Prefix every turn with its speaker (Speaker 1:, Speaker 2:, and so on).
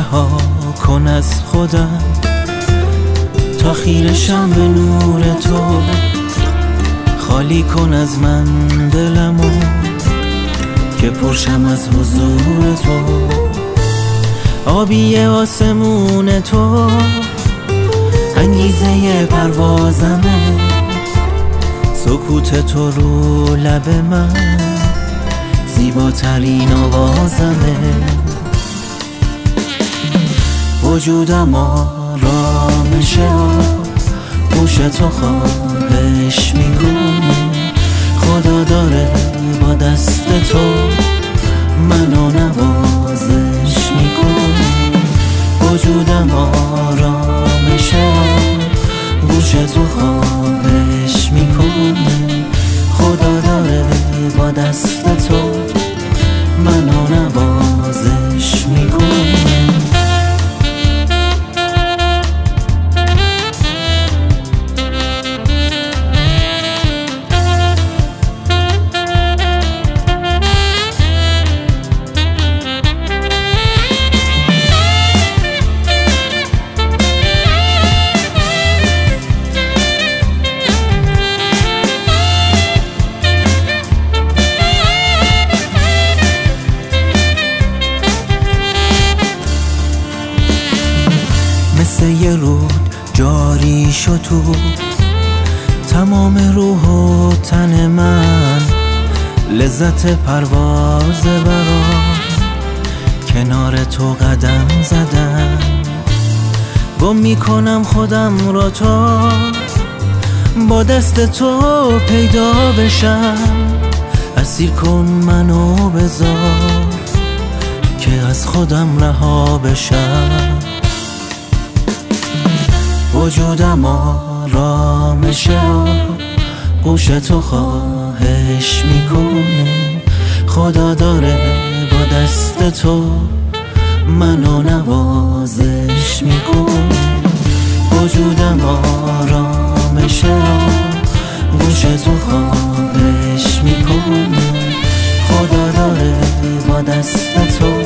Speaker 1: رها کن از خودم تا خیرشم به نور تو. خالی کن از من دلمو که پرشم از حضور تو. آبی آسمون تو انگیزه پروازمه. سکوت تو رو لب من زیباترین آوازمه. وجودم آرامشه، گوش تو خواهش میکنه. خدا داره با دست تو منو نوازش میکنه. وجودم آرامشه، گوش تو خواهش میکنه. خدا داره با دست تو منو نوازش میکنه. مثل یه رود جاری شد تو تمام روح و تن من. لذت پرواز برام کنار تو قدم زدم. گم میکنم خودم را تا با دست تو پیدا بشم. اسیر کن منو بذار که از خودم رها بشم. وجودم آرامشه، گوش تو خواهش میکنه. خدا داره با دست تو منو نوازش میکنه. وجودم آرامشه، گوش تو خواهش میکنه. خدا داره با دست تو